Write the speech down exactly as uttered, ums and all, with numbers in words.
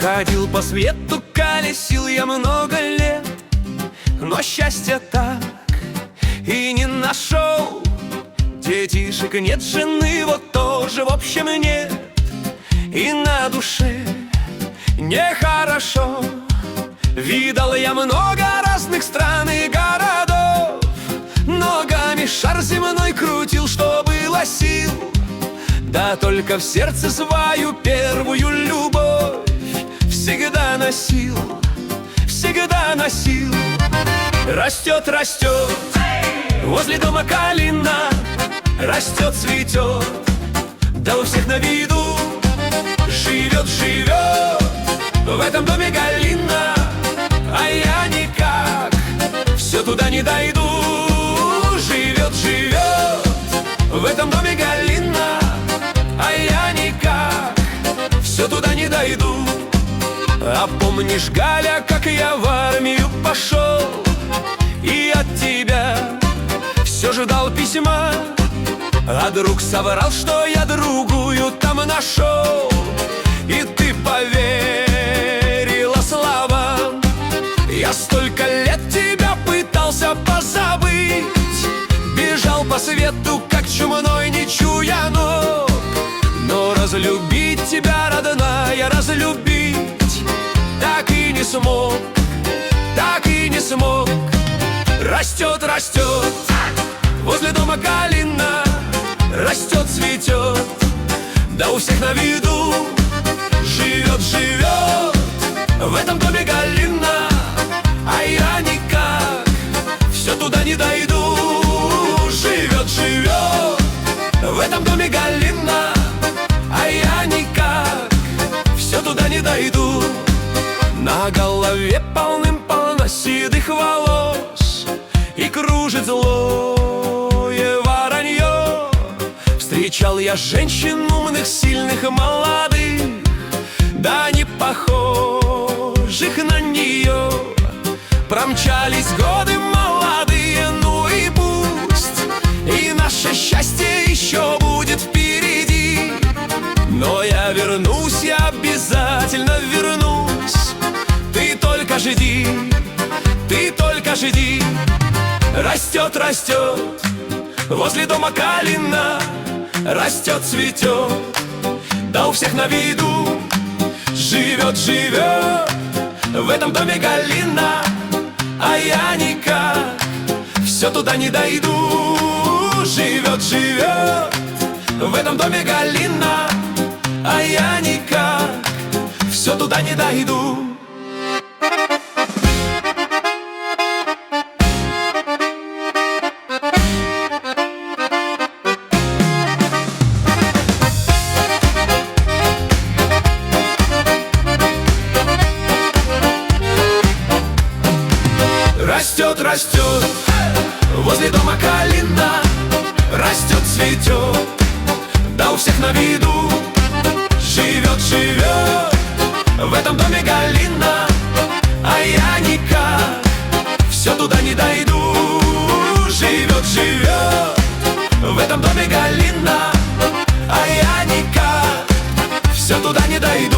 Ходил по свету, колесил я много лет, но счастья так и не нашел. Детишек нет, жены вот тоже в общем нет, и на душе нехорошо. Видал я много разных стран и городов, ногами шар земной крутил, что было сил. Да только в сердце свою первую любовь всегда носил, всегда носил. Растет, растет возле дома калина, растет, цветет, да у всех на виду. Живет, живет в этом доме Галина, а я никак все туда не дойду. Живет, живет в этом доме Галина, а я никак все туда не дойду. А помнишь, Галя, как я в армию пошел, и от тебя все ждал письма, а друг соврал, что я другую там нашел, и ты поверила словам. Я столько лет тебя пытался позабыть, бежал по свету, как чумной, не чуя ног. Но разлюбить тебя, родная, разлюбить так и не смог, так и не смог. Растет, растет возле дома калина, растет, цветет, да у всех на виду. Живет, живет в этом доме Галина, а я никак все туда не дойду. Живет, живет в этом доме Галина, а я никак все туда не дойду. На голове полным-полно седых волос, и кружит злое воронье. Встречал я женщин умных, сильных, молодых, да не похожих на нее. Промчались годы молодые, ну и пусть, и наше счастье еще будет впереди. Но я вернусь, я обязательно вернусь. Ты только жди, ты только жди. Растет, растет возле дома калина, растет, цветет, да у всех на виду. Живет, живет в этом доме Галина, а я никак все туда не дойду. Живет, живет в этом доме Галина, а я никак все туда не дойду. Растет, растет возле дома калина, растет, цветет, да у всех на виду. Живет, живет в этом доме Галина, а я никак все туда не дойду. Живет, живет в этом доме Галина, а я никак все туда не дойду.